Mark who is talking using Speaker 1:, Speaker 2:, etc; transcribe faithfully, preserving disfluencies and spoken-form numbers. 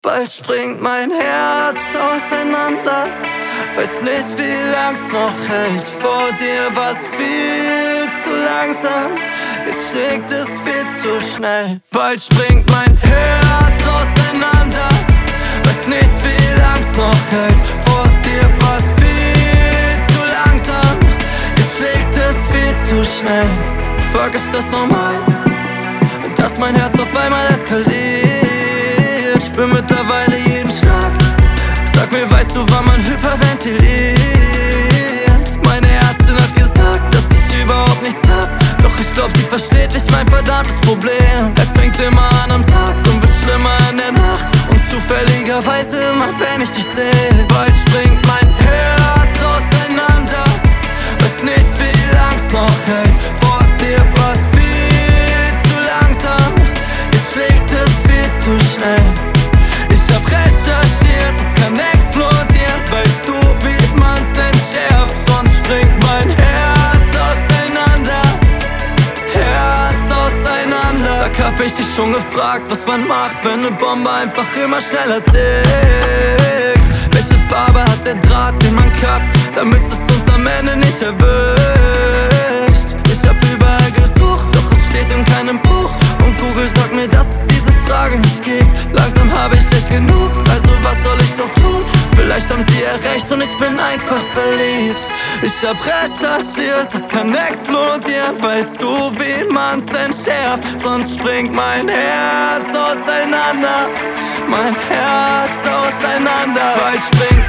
Speaker 1: Bald springt mein Herz auseinander. Weiß nicht, wie lang's noch hält. Vor dir war's viel zu langsam, jetzt schlägt es viel zu schnell. Bald springt mein Herz auseinander. Weiß nicht, wie lang's noch hält. Vor dir war's viel zu langsam, jetzt schlägt es viel zu schnell. Fuck, ist das normal, dass mein Herz auf einmal eskaliert? Ich bin mittlerweile jeden Schlag. Sag mir, weißt du, wann man hyperventiliert? Meine Ärztin hat gesagt, dass ich überhaupt nichts hab. Doch ich glaub, sie versteht nicht mein verdammtes Problem. Es fängt immer an am Tag und wird schlimmer in der Nacht. Und zufälligerweise immer, wenn ich dich sehe. Bald springt mein Herz auseinander. Weiß nicht, wie lang's noch hält. Vor dir war's viel zu langsam, jetzt schlägt es viel zu schnell. Ich hab recherchiert, es kann explodieren. Weißt du, wie man's entschärft? Sonst springt mein Herz auseinander. Herz auseinander. Sag, hab ich dich schon gefragt, was man macht, wenn ne Bombe einfach immer schneller tickt? Welche Farbe hat der Draht, den man kappt, damit es uns am Ende nicht erwischt? Ich hab überall gesucht, doch es steht in keinem Buch. Und Google sagt mir, dass es diese Frage nicht gibt. Langsam habe ich echt genug, also was soll ich noch tun? Vielleicht haben sie ja recht und ich bin einfach verliebt. Ich hab recherchiert, es kann explodieren. Weißt du, wie man's entschärft? Sonst springt mein Herz auseinander. Mein Herz auseinander. Bald springt